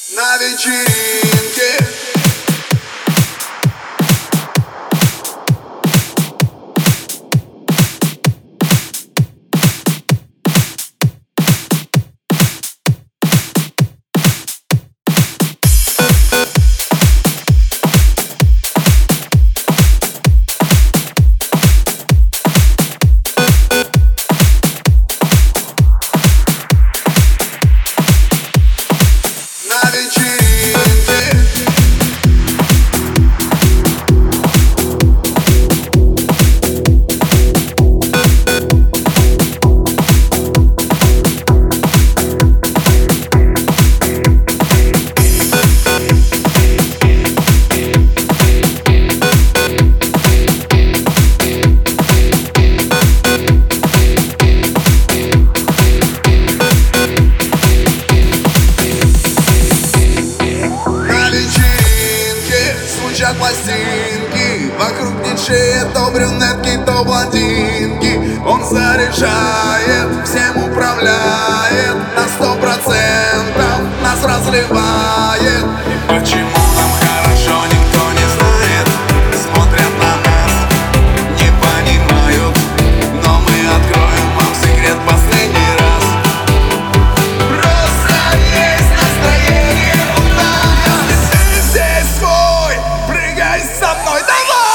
На вечеринке звучат пластинки, вокруг диджея то брюнетки, то блондинки. Он заряжает, всем управляет, на 100% нас разрывает. И почему нам хорошо, никто не знает. Смотрят на нас, не понимают, но мы откроем вам секрет последний раз. Просто есть настроение у нас. Если ты здесь свой, прыгай со мной, давай!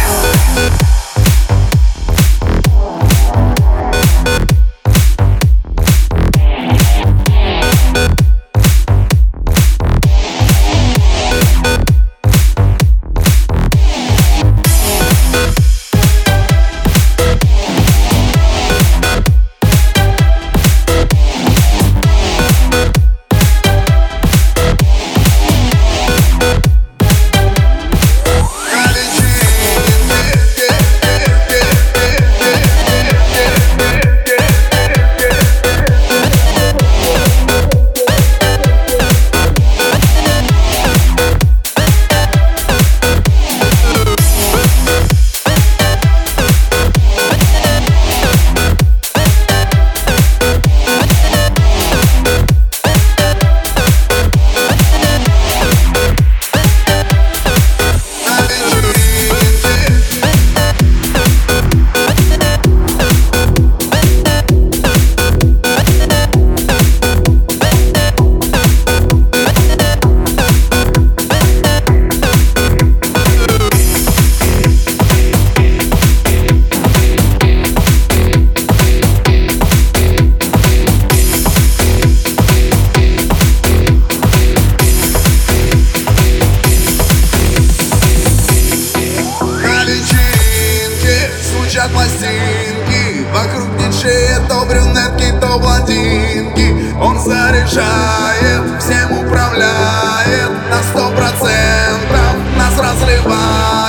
Звучат пластинки, вокруг диджея то брюнетки, то блондинки. Он заряжает, всем управляет, на 100% нас разрывает.